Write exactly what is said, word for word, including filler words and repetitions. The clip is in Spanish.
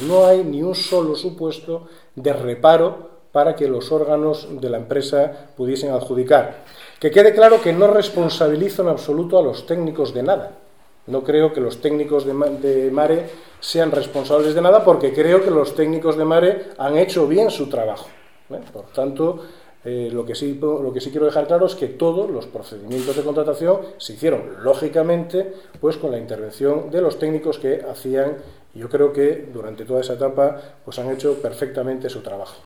no hay ni un solo supuesto de reparo para que los órganos de la empresa pudiesen adjudicar. Que quede claro que no responsabilizo en absoluto a los técnicos de nada. No creo que los técnicos de Mare sean responsables de nada, porque creo que los técnicos de Mare han hecho bien su trabajo. ¿Eh? Por tanto, eh, lo que sí, lo que sí quiero dejar claro es que todos los procedimientos de contratación se hicieron, lógicamente, pues con la intervención de los técnicos que hacían, yo creo que durante toda esa etapa, pues han hecho perfectamente su trabajo.